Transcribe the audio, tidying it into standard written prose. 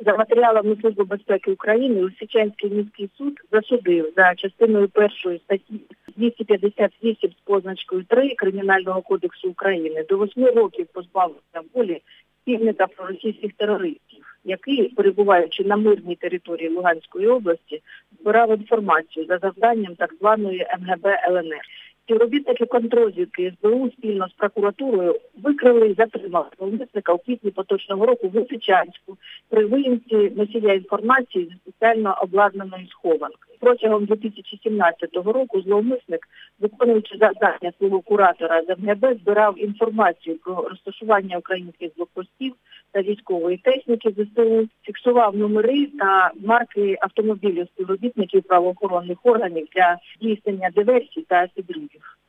За матеріалами Служби безпеки України Лисичанський міський суд засудив за частиною 1 статті 258 з позначкою 3 Кримінального кодексу України до 8 років позбавлення волі спільника проросійських терористів, який, перебуваючи на мирній території Луганської області, збирав інформацію за завданням так званої МГБ ЛНР. Співробітники контррозвідки СБУ спільно з прокуратурою викрили і затримали зловмисника у квітні поточного року в Лисичанську при виїмці носія інформації зі спеціально обладнаної схованки. Протягом 2017 року зловмисник, виконуючи завдання свого куратора з МГБ, збирав інформацію про розташування українських блокпостів та військової техніки ЗСУ, фіксував номери та марки автомобілів співробітників правоохоронних органів для здійснення диверсій та підривів.